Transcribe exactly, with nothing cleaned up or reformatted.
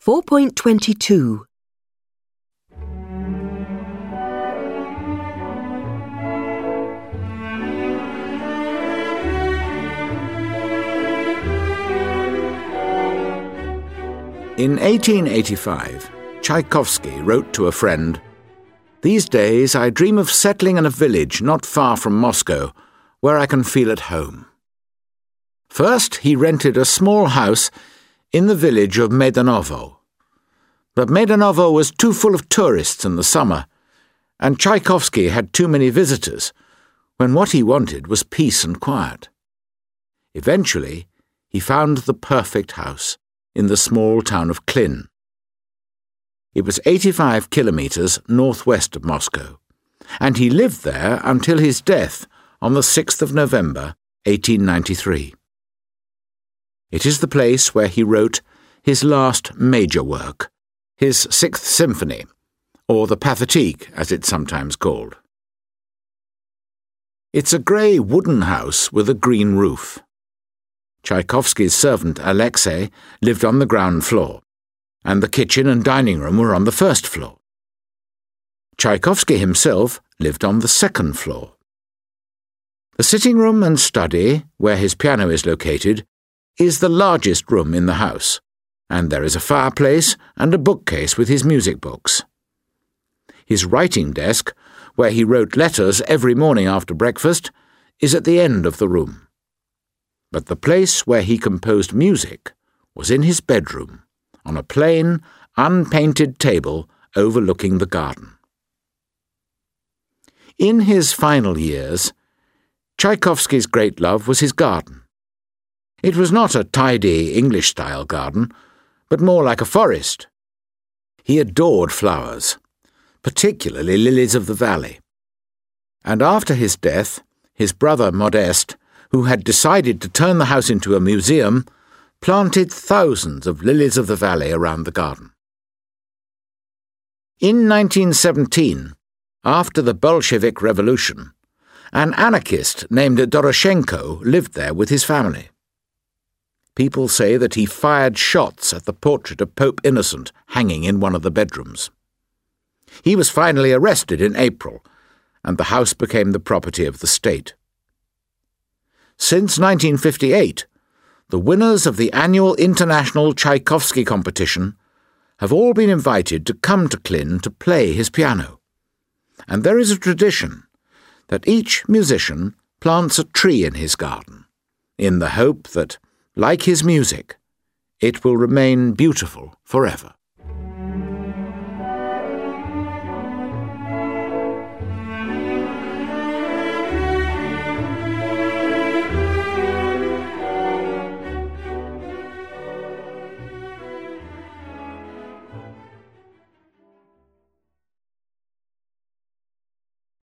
four point twenty-two. In eighteen eighty-five, Tchaikovsky wrote to a friend, "These days I dream of settling in a village not far from Moscow, where I can feel at home." First, he rented a small house in the village of Medanovo. But Medanovo was too full of tourists in the summer, and Tchaikovsky had too many visitors, when what he wanted was peace and quiet. Eventually, he found the perfect house in the small town of Klin. It was eighty-five kilometres northwest of Moscow, and he lived there until his death on the sixth of November, eighteen ninety-three. It is the place where he wrote his last major work, his Sixth Symphony, or the Pathétique, as it's sometimes called. It's a grey wooden house with a green roof. Tchaikovsky's servant Alexei lived on the ground floor, and the kitchen and dining room were on the first floor. Tchaikovsky himself lived on the second floor. The sitting room and study, where his piano is located, is the largest room in the house, and there is a fireplace and a bookcase with his music books. His writing desk, where he wrote letters every morning after breakfast, is at the end of the room. But the place where he composed music was in his bedroom, on a plain, unpainted table overlooking the garden. In his final years, Tchaikovsky's great love was his garden. It was not a tidy English-style garden, but more like a forest. He adored flowers, particularly lilies of the valley. And after his death, his brother Modeste, who had decided to turn the house into a museum, planted thousands of lilies of the valley around the garden. In nineteen seventeen, after the Bolshevik Revolution, an anarchist named Doroshenko lived there with his family. People say that he fired shots at the portrait of Pope Innocent hanging in one of the bedrooms. He was finally arrested in April, and the house became the property of the state. Since nineteen fifty-eight, the winners of the annual International Tchaikovsky competition have all been invited to come to Klin to play his piano. And there is a tradition that each musician plants a tree in his garden, in the hope that, like his music, it will remain beautiful forever.